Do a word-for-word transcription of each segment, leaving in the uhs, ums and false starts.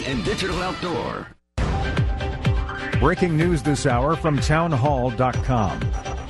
and digital outdoor. Breaking news this hour from town hall dot com.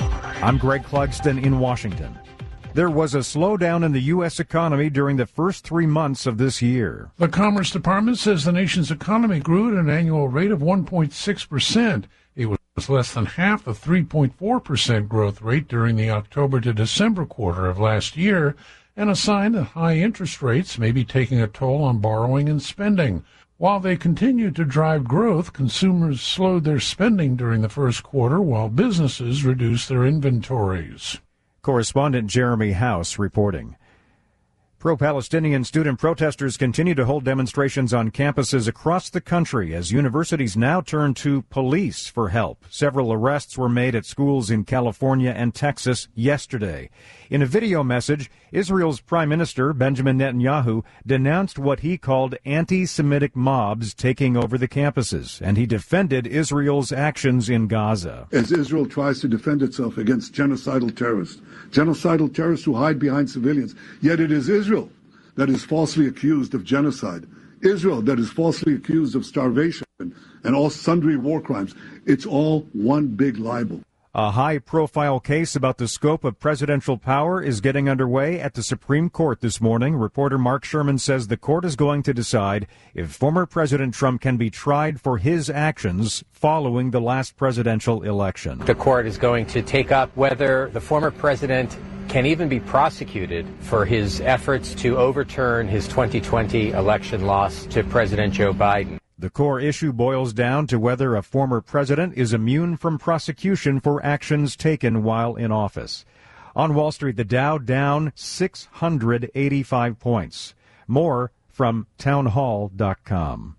I'm Greg Clugston in Washington. There was a slowdown in the U S economy during the first three months of this year. The Commerce Department says the nation's economy grew at an annual rate of one point six percent. It was less than half the three point four percent growth rate during the October to December quarter of last year, and a sign that high interest rates may be taking a toll on borrowing and spending. While they continued to drive growth, consumers slowed their spending during the first quarter while businesses reduced their inventories. Correspondent Jeremy House reporting. Pro-Palestinian student protesters continue to hold demonstrations on campuses across the country as universities now turn to police for help. Several arrests were made at schools in California and Texas yesterday. In a video message, Israel's Prime Minister Benjamin Netanyahu denounced what he called anti-Semitic mobs taking over the campuses, and he defended Israel's actions in Gaza. As Israel tries to defend itself against genocidal terrorists, genocidal terrorists who hide behind civilians, yet it is Israel that is falsely accused of genocide, Israel that is falsely accused of starvation and all sundry war crimes. It's all one big libel. A high-profile case about the scope of presidential power is getting underway at the Supreme Court this morning. Reporter Mark Sherman says the court is going to decide if former President Trump can be tried for his actions following the last presidential election. The court is going to take up whether the former president can even be prosecuted for his efforts to overturn his twenty twenty election loss to President Joe Biden. The core issue boils down to whether a former president is immune from prosecution for actions taken while in office. On Wall Street, the Dow down six hundred eighty-five points. More from town hall dot com.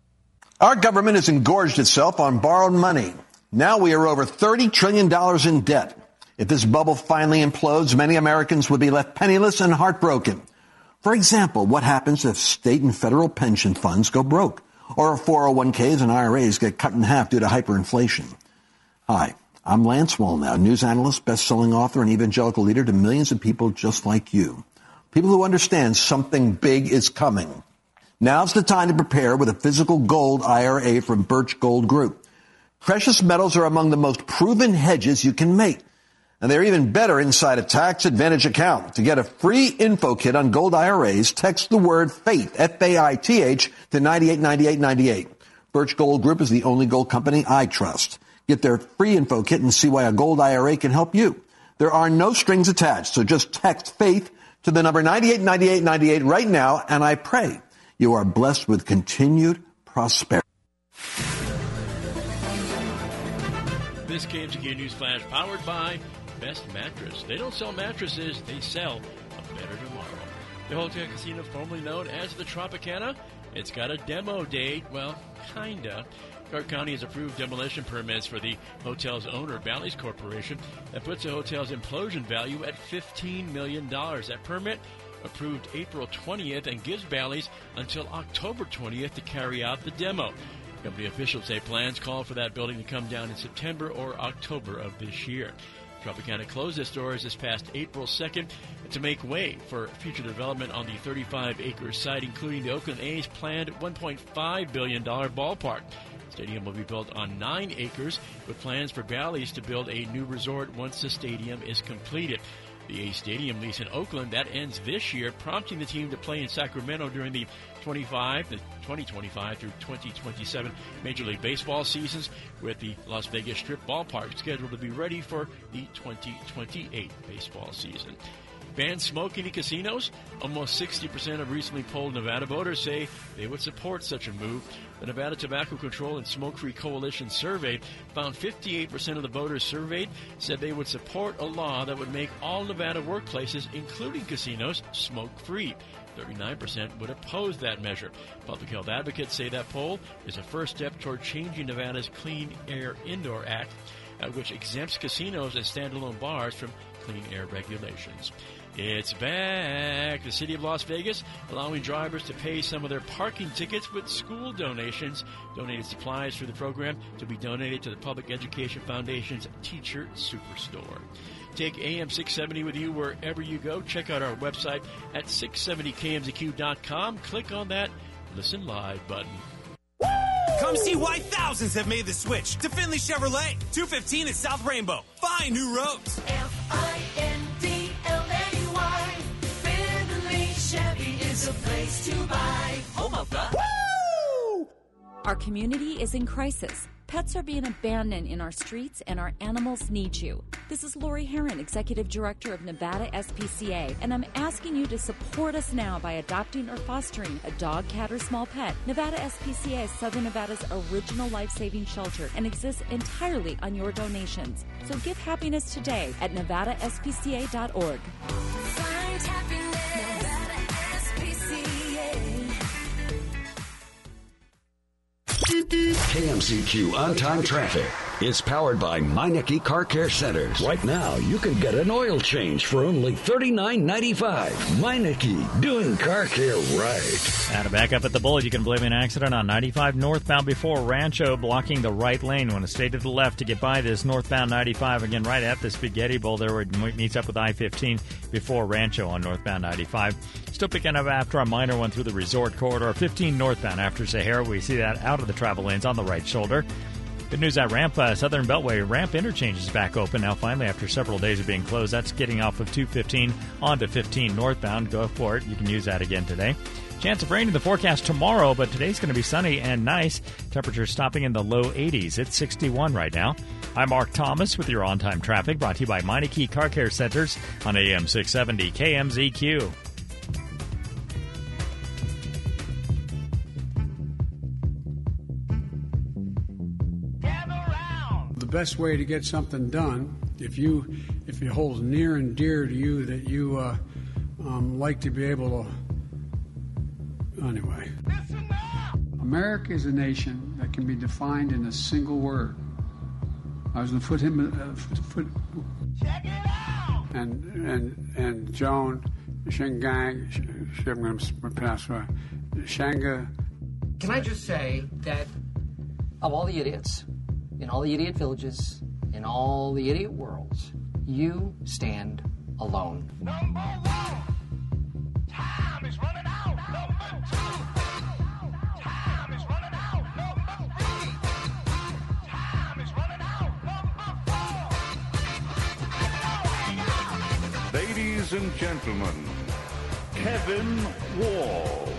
Our government has engorged itself on borrowed money. Now we are over thirty trillion dollars in debt. If this bubble finally implodes, many Americans would be left penniless and heartbroken. For example, what happens if state and federal pension funds go broke? Or if four oh one k's and I R As get cut in half due to hyperinflation? Hi, I'm Lance Wallnow, news analyst, best-selling author, and evangelical leader to millions of people just like you. People who understand something big is coming. Now's the time to prepare with a physical gold I R A from Birch Gold Group. Precious metals are among the most proven hedges you can make. And they're even better inside a tax advantage account. To get a free info kit on gold I R As, text the word FAITH, F A I T H, to nine eight nine eight nine eight. Birch Gold Group is the only gold company I trust. Get their free info kit and see why a gold I R A can help you. There are no strings attached, so just text FAITH to the number nine eight nine eight nine eight right now, and I pray you are blessed with continued prosperity. This K M Z Q News Flash powered by Best Mattress. They don't sell mattresses, they sell a better tomorrow. The Hotel Casino, formerly known as the Tropicana, it's got a demo date. Well, kinda. Clark County has approved demolition permits for the hotel's owner, Bally's Corporation. That puts the hotel's implosion value at fifteen million dollars. That permit approved April twentieth and gives Bally's until October twentieth to carry out the demo. Company officials say plans call for that building to come down in September or October of this year. Tropicana closed its doors this past April second to make way for future development on the thirty-five acre site, including the Oakland A's planned one point five billion dollars ballpark. The stadium will be built on nine acres, with plans for Bally's to build a new resort once the stadium is completed. The A's stadium lease in Oakland, that ends this year, prompting the team to play in Sacramento during the twenty-five, the twenty twenty-five through twenty twenty-seven Major League Baseball seasons, with the Las Vegas Strip ballpark scheduled to be ready for the twenty twenty-eight baseball season. Ban smoking in casinos? Almost sixty percent of recently polled Nevada voters say they would support such a move. The Nevada Tobacco Control and Smoke-Free Coalition survey found fifty-eight percent of the voters surveyed said they would support a law that would make all Nevada workplaces, including casinos, smoke-free. thirty-nine percent would oppose that measure. Public health advocates say that poll is a first step toward changing Nevada's Clean Air Indoor Act, uh, which exempts casinos and standalone bars from clean air regulations. It's back. The city of Las Vegas allowing drivers to pay some of their parking tickets with school donations. Donated supplies for the program to be donated to the Public Education Foundation's Teacher Superstore. Take A M six seventy with you wherever you go. Check out our website at six seventy K M Z Q dot com. Click on that Listen Live button. Come see why thousands have made the switch to Findlay Chevrolet. two fifteen at South Rainbow. Find new roads. F I N D L A Y. Findlay Chevy is a place to buy. Home of the... Woo! Our community is in crisis. Pets are being abandoned in our streets, and our animals need you. This is Lori Herron, Executive Director of Nevada S P C A, and I'm asking you to support us now by adopting or fostering a dog, cat, or small pet. Nevada S P C A is Southern Nevada's original life-saving shelter and exists entirely on your donations. So give happiness today at nevada S P C A dot org. Find happiness. Nevada S P C A. K M C Q On-Time Traffic is powered by Meineke Car Care Centers. Right now, you can get an oil change for only thirty-nine ninety-five. Meineke, doing car care right. And a backup at the Bullet. You can blame an accident on ninety-five northbound before Rancho, blocking the right lane. Want to stay to the left to get by this northbound ninety-five. Again, right at the Spaghetti Bowl there where it meets up with I fifteen before Rancho on northbound ninety-five. Still picking up after a minor one through the resort corridor. fifteen northbound after Sahara. We see that out of the travel lanes on the right shoulder. Good news at Ramp, uh, Southern Beltway. Ramp interchange is back open now finally after several days of being closed. That's getting off of two fifteen onto fifteen northbound. Go for it. You can use that again today. Chance of rain in the forecast tomorrow, but today's going to be sunny and nice. Temperatures stopping in the low eighties. It's sixty-one right now. I'm Mark Thomas with your on-time traffic, brought to you by Meineke Car Care Centers on A M six seventy K M Z Q. The best way to get something done, if you if it holds near and dear to you that you uh, um, like to be able to. Anyway, America is a nation that can be defined in a single word. I was going to put him. Uh, foot, foot, Check it out. And and and Joan Shengang, I'm going to pass her. Shanga. Can I just say that of all the idiots in all the idiot villages, in all the idiot worlds, you stand alone. Number one, time is running out. Number two, time is running out. Number three, time is running out. Number four. Ladies and gentlemen, Kevin Wall.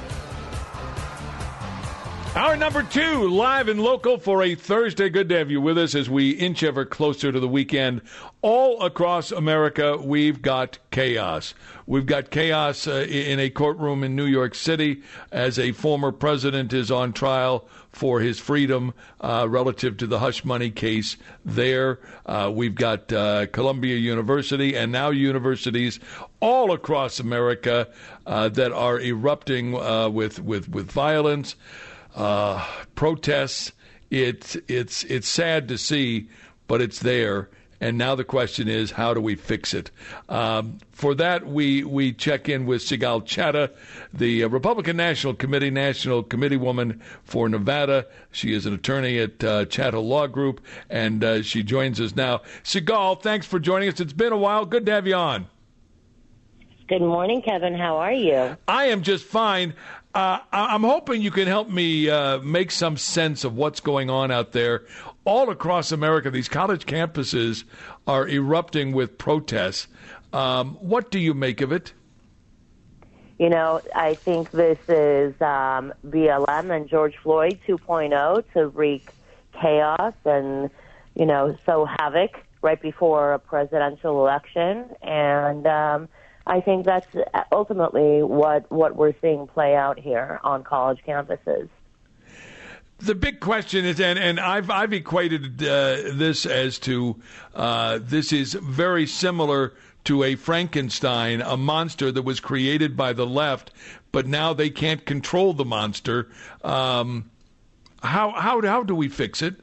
Hour number two, live and local for a Thursday. Good to have you with us as we inch ever closer to the weekend. All across America, we've got chaos. We've got chaos uh, in a courtroom in New York City as a former president is on trial for his freedom uh, relative to the hush money case there. Uh, we've got uh, Columbia University and now universities all across America uh, that are erupting uh, with, with, with violence. Uh, protests. It's it's it's sad to see, but it's there. And now the question is, how do we fix it? Um, for that, we we check in with Sigal Chattah, the uh, Republican National Committee National Committee woman for Nevada. She is an attorney at uh, Chattah Law Group, and uh, she joins us now. Sigal, thanks for joining us. It's been a while. Good to have you on. Good morning, Kevin. How are you? I am just fine. Uh, I'm hoping you can help me uh, make some sense of what's going on out there. All across America, these college campuses are erupting with protests. Um, what do you make of it? You know, I think this is um, B L M and George Floyd two point oh to wreak chaos and, you know, sow havoc right before a presidential election. And um I think that's ultimately what, what we're seeing play out here on college campuses. The big question is, and, and I've I've equated uh, this as to uh, this is very similar to a Frankenstein, a monster that was created by the left, but now they can't control the monster. Um, how how how do we fix it?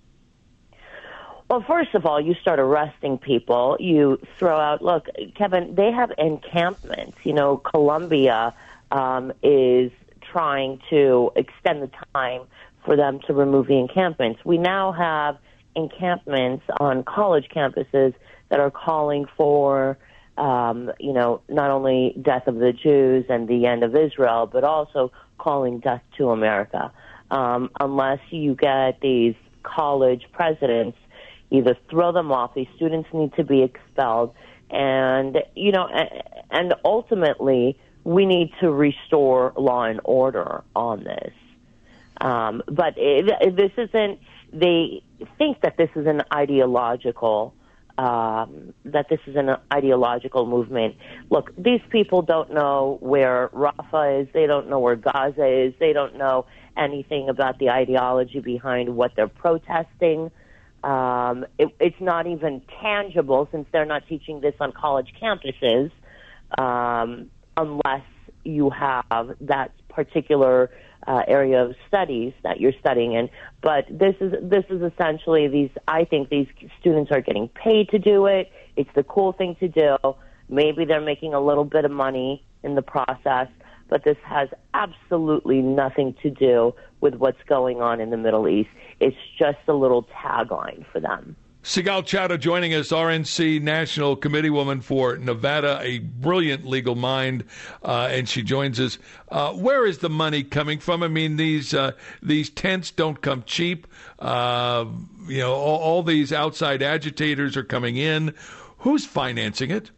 Well, first of all, you start arresting people. You throw out, look, Kevin, they have encampments. You know, Columbia um, is trying to extend the time for them to remove the encampments. We now have encampments on college campuses that are calling for, um, you know, not only death of the Jews and the end of Israel, but also calling death to America. um, unless you get these college presidents, either throw them off. These students need to be expelled. And, you know, and ultimately, we need to restore law and order on this. Um, but it, this isn't, they think that this is an ideological, um, that this is an ideological movement. Look, these people don't know where Rafah is. They don't know where Gaza is. They don't know anything about the ideology behind what they're protesting. Um, it, it's not even tangible since they're not teaching this on college campuses, um, unless you have that particular uh, area of studies that you're studying in. But this is this is essentially these. I think these students are getting paid to do it. It's the cool thing to do. Maybe they're making a little bit of money in the process, but this has absolutely nothing to do with what's going on in the Middle East. It's just a little tagline for them. Sigal Chattah joining us, R N C National Committee woman for Nevada, a brilliant legal mind, uh, and she joins us. Uh, where is the money coming from? I mean, these uh, these tents don't come cheap. Uh, you know, all, all these outside agitators are coming in. Who's financing it?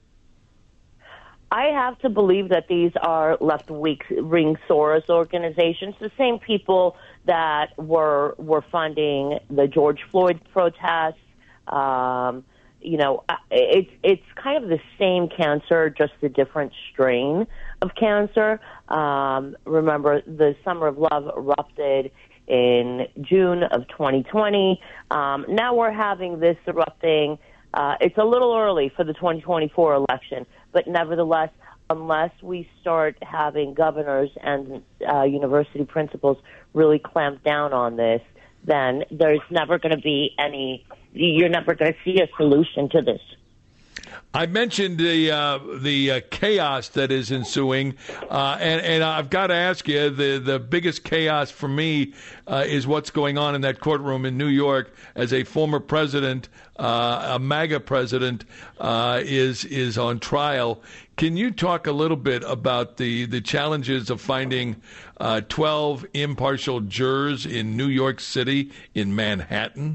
I have to believe that these are left-wing Soros organizations, the same people that were were funding the George Floyd protests. Um, you know, it's it's kind of the same cancer, just a different strain of cancer. Um, remember, the Summer of Love erupted in June of twenty twenty. Um, now we're having this erupting. Uh, it's a little early for the twenty twenty-four election, but nevertheless, unless we start having governors and uh, university principals really clamp down on this, then there's never going to be any, you're never going to see a solution to this. I mentioned the uh, the uh, chaos that is ensuing, uh, and, and I've got to ask you, the, the biggest chaos for me uh, is what's going on in that courtroom in New York as a former president, uh, a MAGA president, uh, is is on trial. Can you talk a little bit about the, the challenges of finding uh, twelve impartial jurors in New York City, in Manhattan?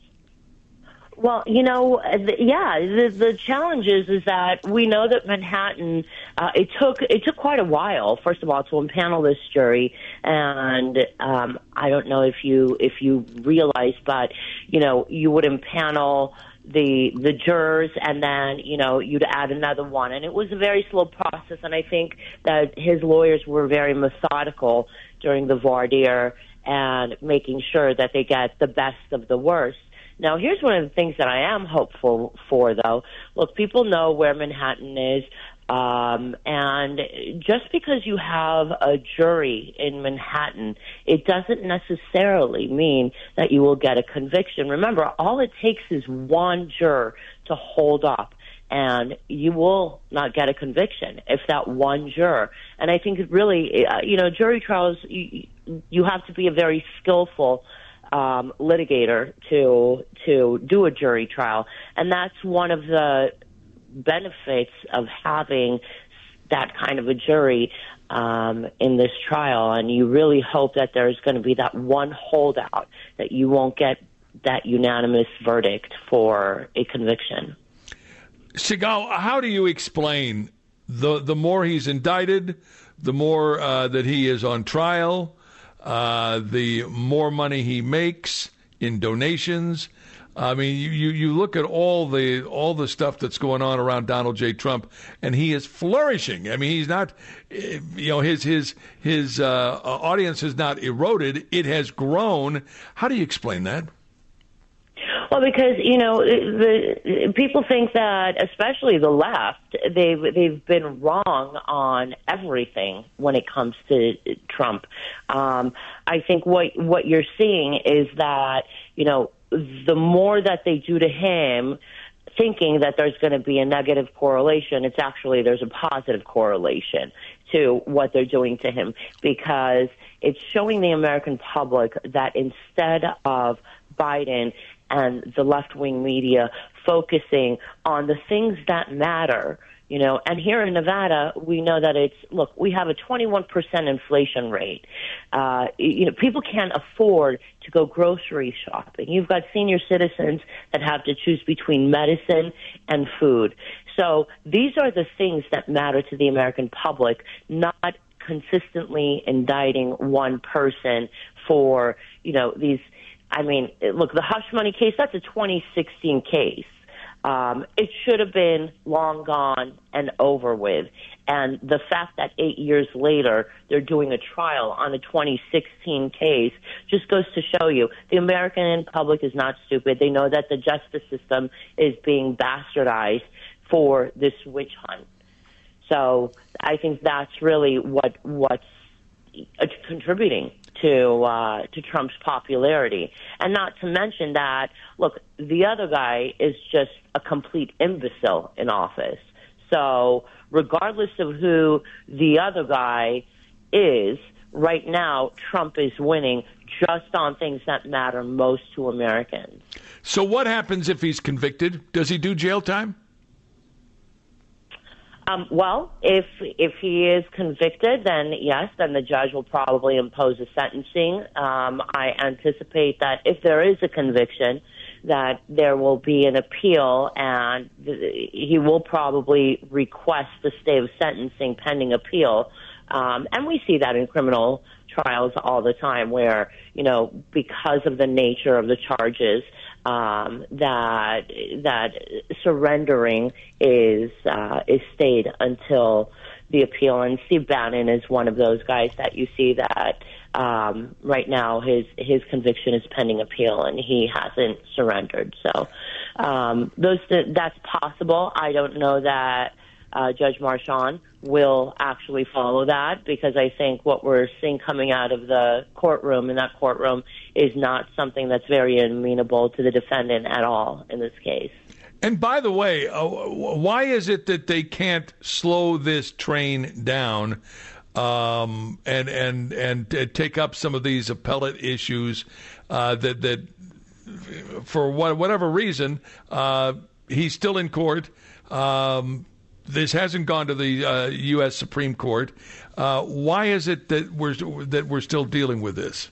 Well, you know, the, yeah, the, the challenge is, is that we know that Manhattan, uh, it took it took quite a while, first of all, to impanel this jury. And um, I don't know if you if you realize, but, you know, you would impanel the the jurors and then, you know, you'd add another one. And it was a very slow process. And I think that his lawyers were very methodical during the voir dire and making sure that they get the best of the worst. Now, here's one of the things that I am hopeful for, though. Look, people know where Manhattan is, um, and just because you have a jury in Manhattan, it doesn't necessarily mean that you will get a conviction. Remember, all it takes is one juror to hold up, and you will not get a conviction if that one juror. And I think it really, uh, you know, jury trials, you, you have to be a very skillful Um, litigator to to do a jury trial, and that's one of the benefits of having that kind of a jury um, in this trial. And you really hope that there's going to be that one holdout, that you won't get that unanimous verdict for a conviction. Sigal, how do you explain the the more he's indicted, the more uh, that he is on trial? Uh, the more money he makes in donations. I mean, you, you, you look at all the all the stuff that's going on around Donald J. Trump, and he is flourishing. I mean, he's not, you know, his his his uh, audience has not eroded; it has grown. How do you explain that? Well, because, you know, the people think that, especially the left, they've they've been wrong on everything when it comes to Trump. Um, I think what what you're seeing is that, you know, the more that they do to him, thinking that there's going to be a negative correlation, it's actually there's a positive correlation to what they're doing to him, because it's showing the American public that instead of Biden and the left-wing media focusing on the things that matter You know, and here in Nevada, we know that it's, look, we have a twenty-one percent inflation rate. Uh, you know, people can't afford to go grocery shopping. You've got senior citizens that have to choose between medicine and food. So these are the things that matter to the American public, not consistently indicting one person for, you know, these, I mean, look, the hush money case, that's a twenty sixteen case. Um, it should have been long gone and over with. And the fact that eight years later they're doing a trial on a twenty sixteen case just goes to show you the American public is not stupid. They know that the justice system is being bastardized for this witch hunt. So I think that's really what what's contributing to uh, to Trump's popularity. And not to mention that, look, the other guy is just a complete imbecile in office. So regardless of who the other guy is, right now Trump is winning just on things that matter most to Americans. So what happens if he's convicted? Does he do jail time? Um, well, if if he is convicted, then yes, then the judge will probably impose a sentencing. Um, I anticipate that if there is a conviction, that there will be an appeal, and th- he will probably request the stay of sentencing pending appeal. Um, and we see that in criminal trials all the time, where, you know, because of the nature of the charges, um, that that surrendering is uh, is stayed until the appeal. And Steve Bannon is one of those guys that you see that um, right now his his conviction is pending appeal, and he hasn't surrendered. So um, those that's possible. I don't know that Uh, Judge Marchand will actually follow that, because I think what we're seeing coming out of the courtroom in that courtroom is not something that's very amenable to the defendant at all in this case. And by the way, uh, why is it that they can't slow this train down um, and and and uh, take up some of these appellate issues uh, that that for what, whatever reason uh, he's still in court? Um, This hasn't gone to the uh, U S Supreme Court. Uh, why is it that we're that we're still dealing with this?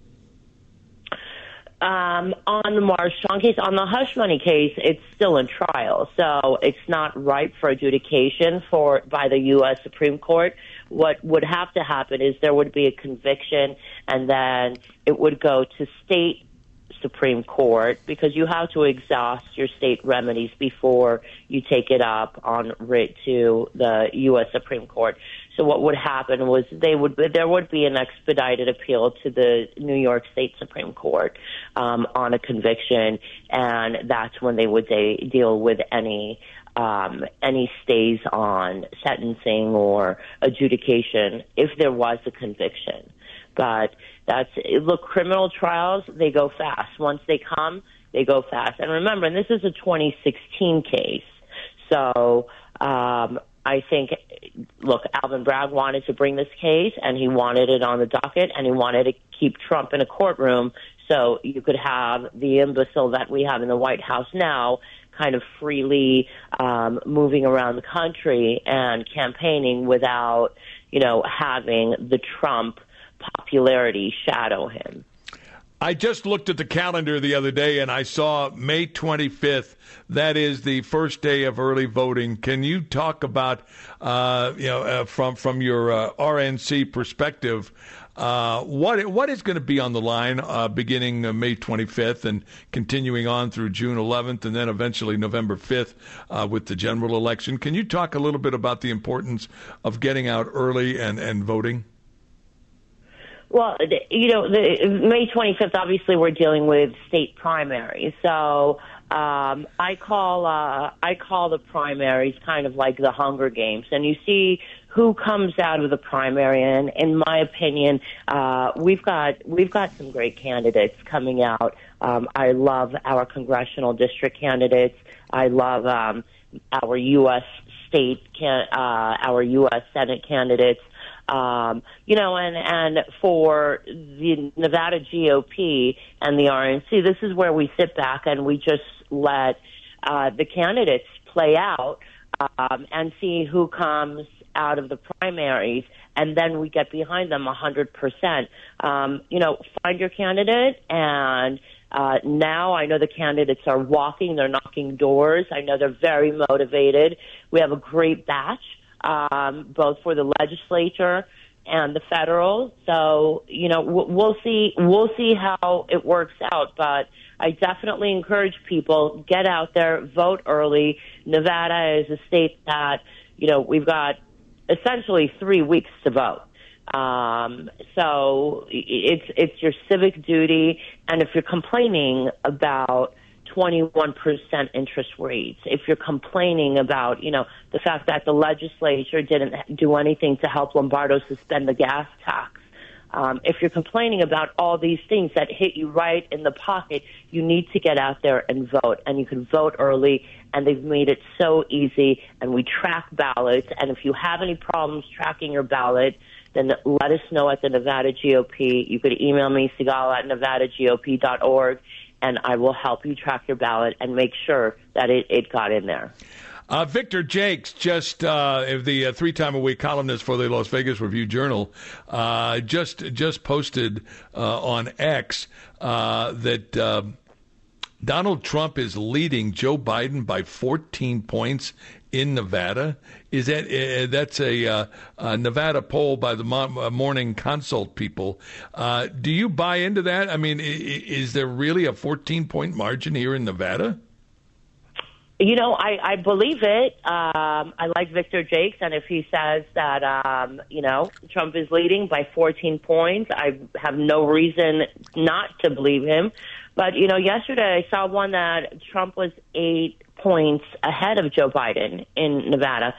Um, on the Marchand case, on the hush money case, it's still in trial, so it's not ripe for adjudication for by the U S Supreme Court. What would have to happen is there would be a conviction, and then it would go to state Supreme Court, because you have to exhaust your state remedies before you take it up on writ to the U S Supreme Court. So what would happen was they would there would be an expedited appeal to the New York State Supreme Court um, on a conviction, and that's when they would they deal with any um, any stays on sentencing or adjudication if there was a conviction. But that's, look, criminal trials, they go fast. Once they come, they go fast. And remember, and this is a twenty sixteen case. So um, I think, look, Alvin Bragg wanted to bring this case, and he wanted it on the docket, and he wanted to keep Trump in a courtroom so you could have the imbecile that we have in the White House now kind of freely um, moving around the country and campaigning without, you know, having the Trump popularity shadow him. I just looked at the calendar the other day, and I saw May twenty-fifth. That is the first day of early voting. Can you talk about, uh, you know, uh, from from your uh, R N C perspective, uh, what what is going to be on the line uh, beginning uh, May twenty-fifth and continuing on through June eleventh, and then eventually November fifth uh, with the general election? Can you talk a little bit about the importance of getting out early and, and voting? Well, you know, the, May twenty-fifth, obviously we're dealing with state primaries. So um, I call uh, I call the primaries kind of like the Hunger Games. And you see who comes out of the primary. And in my opinion, uh, we've got we've got some great candidates coming out. Um, I love our congressional district candidates. I love um, our U S state, can, uh, our U S Senate candidates. Um, you know, and, and for the Nevada G O P and the R N C, this is where we sit back and we just let uh, the candidates play out um, and see who comes out of the primaries, and then we get behind them one hundred percent. Um, you know, find your candidate, and uh, now I know the candidates are walking, they're knocking doors. I know they're very motivated. We have a great batch, um, both for the legislature and the federal. So, you know, we'll see, we'll see how it works out, but I definitely encourage people, get out there, vote early. Nevada is a state that, you know, we've got essentially three weeks to vote. Um, so it's, it's your civic duty. And if you're complaining about twenty-one percent interest rates, if you're complaining about, you know, the fact that the legislature didn't do anything to help Lombardo suspend the gas tax, um, if you're complaining about all these things that hit you right in the pocket, you need to get out there and vote. And you can vote early, and they've made it so easy, and we track ballots. And if you have any problems tracking your ballot, then let us know at the Nevada G O P. You could email me, Sigal at nevada G O P dot org, and I will help you track your ballot and make sure that it, it got in there. Uh, Victor Jakes, just uh, the uh, three-time-a-week columnist for the Las Vegas Review-Journal, uh, just just posted uh, on X uh, that uh, Donald Trump is leading Joe Biden by fourteen points in Nevada. Is that uh, that's a, uh, a Nevada poll by the Mo- Morning Consult people? Uh, do you buy into that? I mean, is there really a fourteen-point margin here in Nevada? You know, I, I believe it. Um, I like Victor Jakes, and if he says that, um, you know, Trump is leading by fourteen points, I have no reason not to believe him. But, you know, yesterday I saw one that Trump was eight points ahead of Joe Biden in Nevada.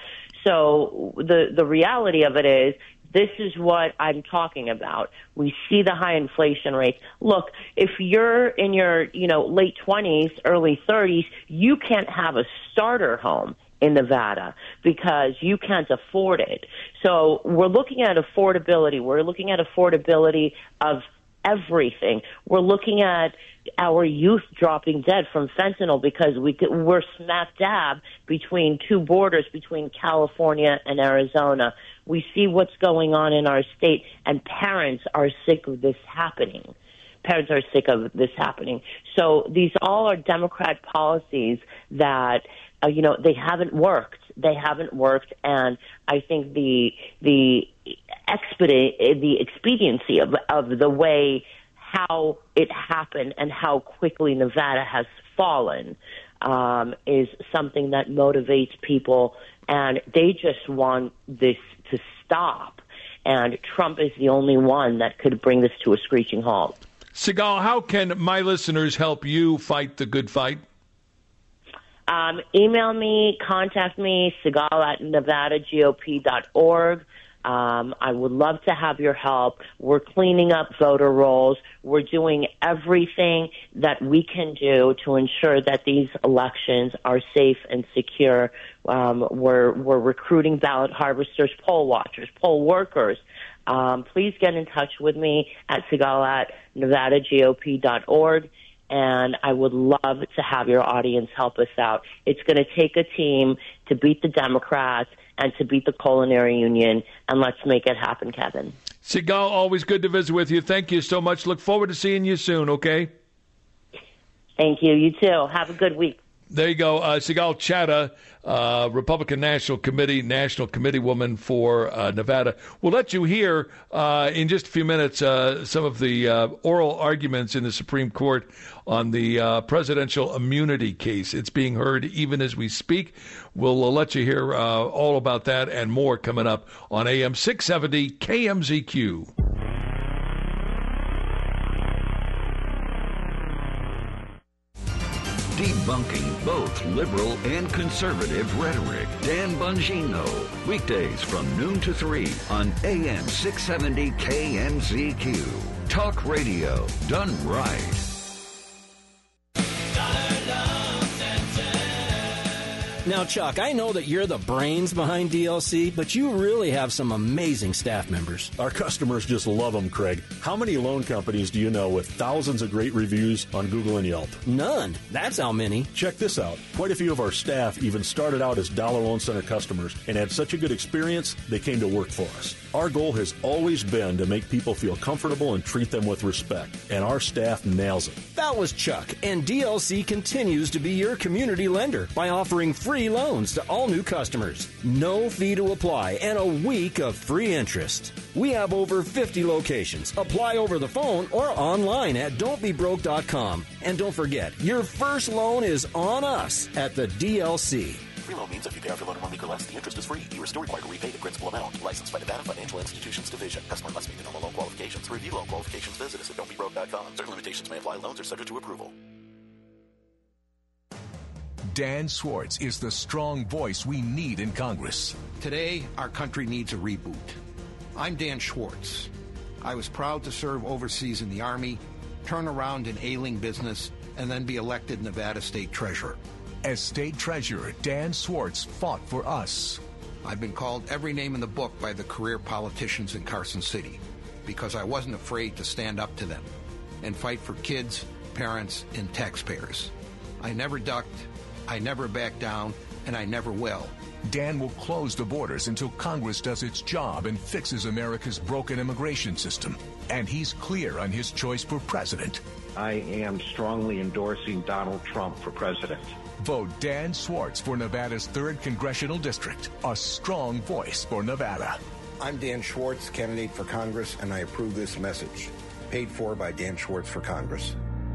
So the the reality of it is, this is what I'm talking about. We see the high inflation rates. Look, if you're in your, you know, late twenties, early thirties, you can't have a starter home in Nevada because you can't afford it. So we're looking at affordability. We're looking at affordability of everything. We're looking at our youth dropping dead from fentanyl because we, we're smack dab between two borders, between California and Arizona. We see what's going on in our state, and parents are sick of this happening. Parents are sick of this happening. So these all are Democrat policies that, uh, you know, they haven't worked. They haven't worked, and I think the the expedi- the expediency of of the way how it happened and how quickly Nevada has fallen um, is something that motivates people, and they just want this to stop. And Trump is the only one that could bring this to a screeching halt. Sigal, how can my listeners help you fight the good fight? Um, email me, contact me, Sigal at nevada G O P dot org. Um, I would love to have your help. We're cleaning up voter rolls. We're doing everything that we can do to ensure that these elections are safe and secure. Um, we're, we're recruiting ballot harvesters, poll watchers, poll workers. Um, please get in touch with me at Sigal at nevada G O P dot org. And I would love to have your audience help us out. It's going to take a team to beat the Democrats and to beat the culinary union, and let's make it happen, Kevin. Sigal, always good to visit with you. Thank you so much. Look forward to seeing you soon, okay? Thank you. You too. Have a good week. There you go. Uh, Sigal Chattah, uh, Republican National Committee, National Committee woman for uh, Nevada. We'll let you hear uh, in just a few minutes uh, some of the uh, oral arguments in the Supreme Court on the uh, presidential immunity case. It's being heard even as we speak. We'll uh, let you hear uh, all about that and more coming up on A M six seventy K M Z Q. Debunking both liberal and conservative rhetoric. Dan Bongino. Weekdays from noon to three on A M six seventy K M Z Q. Talk radio done right. Now, Chuck, I know that you're the brains behind D L C, but you really have some amazing staff members. Our customers just love them, Craig. How many loan companies do you know with thousands of great reviews on Google and Yelp? None. That's how many. Check this out. Quite a few of our staff even started out as Dollar Loan Center customers and had such a good experience, they came to work for us. Our goal has always been to make people feel comfortable and treat them with respect, and our staff nails it. That was Chuck, and D L C continues to be your community lender by offering free loans to all new customers. No fee to apply and a week of free interest. We have over fifty locations. Apply over the phone or online at don't be broke dot com. And don't forget, your first loan is on us at the D L C. Free loan means if you pay off your loan in one week or less, the interest is free. You are still required to repay the principal amount. Licensed by Nevada Financial Institutions Division. Customer must meet the normal loan qualifications. To review loan qualifications, visit us at don't be broke dot com. Certain limitations may apply. Loans are subject to approval. Dan Schwartz is the strong voice we need in Congress. Today, our country needs a reboot. I'm Dan Schwartz. I was proud to serve overseas in the Army, turn around an ailing business, and then be elected Nevada State Treasurer. As State Treasurer, Dan Schwartz fought for us. I've been called every name in the book by the career politicians in Carson City because I wasn't afraid to stand up to them and fight for kids, parents, and taxpayers. I never ducked, I never backed down, and I never will. Dan will close the borders until Congress does its job and fixes America's broken immigration system. And he's clear on his choice for president. I am strongly endorsing Donald Trump for president. Vote Dan Schwartz for Nevada's third Congressional District, a strong voice for Nevada. I'm Dan Schwartz, candidate for Congress, and I approve this message. Paid for by Dan Schwartz for Congress.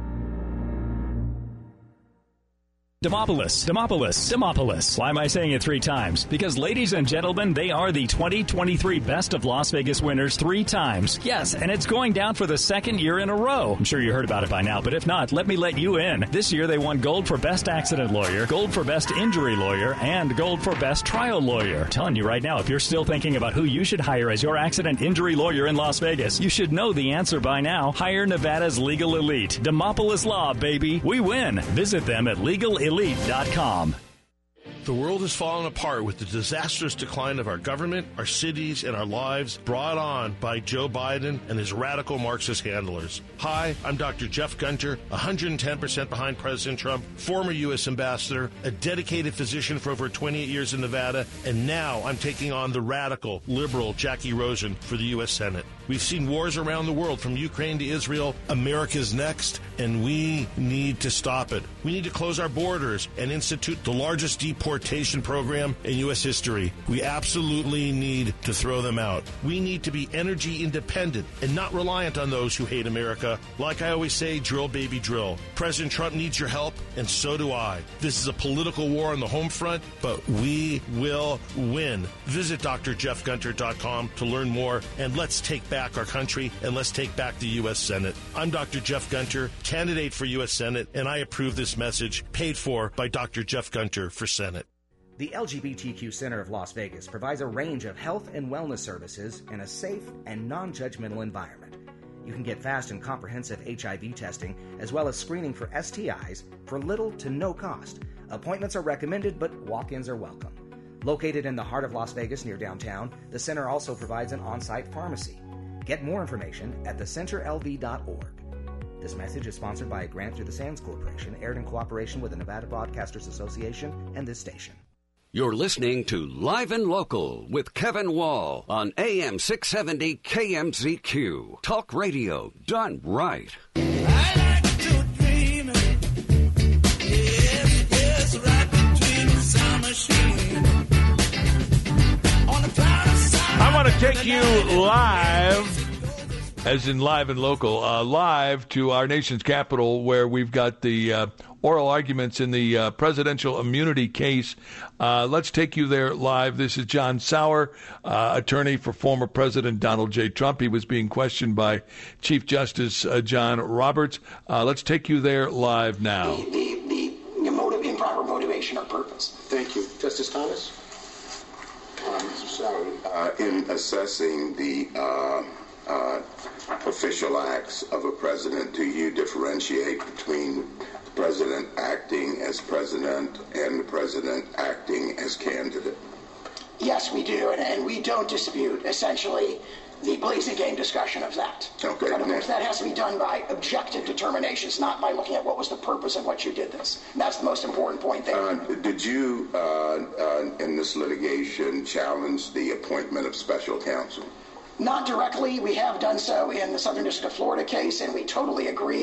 Demopolis, Demopolis, Demopolis. Why am I saying it three times? Because, ladies and gentlemen, they are the twenty twenty-three Best of Las Vegas winners three times. Yes, and it's going down for the second year in a row. I'm sure you heard about it by now, but if not, let me let you in. This year, they won gold for Best Accident Lawyer, gold for Best Injury Lawyer, and gold for Best Trial Lawyer. I'm telling you right now, if you're still thinking about who you should hire as your accident injury lawyer in Las Vegas, you should know the answer by now. Hire Nevada's Legal Elite. Demopolis Law, baby. We win. Visit them at legal elite dot com. The world has fallen apart with the disastrous decline of our government, our cities, and our lives brought on by Joe Biden and his radical Marxist handlers. Hi, I'm Doctor Jeff Gunter, one hundred ten percent behind President Trump, former U S ambassador, a dedicated physician for over twenty-eight years in Nevada, and now I'm taking on the radical, liberal Jackie Rosen for the U S Senate. We've seen wars around the world, from Ukraine to Israel. America's next, and we need to stop it. We need to close our borders and institute the largest deportation program in U S history. We absolutely need to throw them out. We need to be energy independent and not reliant on those who hate America. Like I always say, drill, baby, drill. President Trump needs your help, and so do I. This is a political war on the home front, but we will win. Visit D R Jeff Gunter dot com to learn more, and let's take back our country, and let's take back the U S Senate. I'm Doctor Jeff Gunter, candidate for U S Senate, and I approve this message, paid for by Doctor Jeff Gunter for Senate. The L G B T Q Center of Las Vegas provides a range of health and wellness services in a safe and non-judgmental environment. You can get fast and comprehensive H I V testing, as well as screening for S T Is for little to no cost. Appointments are recommended, but walk-ins are welcome. Located in the heart of Las Vegas near downtown, the center also provides an on-site pharmacy. Get more information at the center l v dot org. This message is sponsored by a grant through the Sands Corporation, aired in cooperation with the Nevada Broadcasters Association and this station. You're listening to Live and Local with Kevin Wall on A M six seventy K M Z Q. Talk radio done right. I like to dream. Yes, yes, right between the sound machine. On the cloud of sound. I want to take you live, as in live and local, uh, live to our nation's capital, where we've got the uh, oral arguments in the uh, presidential immunity case. Uh, let's take you there live. This is John Sauer, uh, attorney for former President Donald J. Trump. He was being questioned by Chief Justice uh, John Roberts. Uh, let's take you there live now. The, the, the motive, improper motivation or purpose. Thank you. Justice Thomas? Uh, Mister Sauer, uh, in assessing the uh, uh, official acts of a president, do you differentiate between president acting as president and the president acting as candidate? Yes, we do, and, and we don't dispute, essentially, the blazing game discussion of that. Okay. But of course, that has to be done by objective determinations, not by looking at what was the purpose of what you did this. And that's the most important point there. Uh, did you, uh, uh, in this litigation, challenge the appointment of special counsel? Not directly. We have done so in the Southern District of Florida case, and we totally agree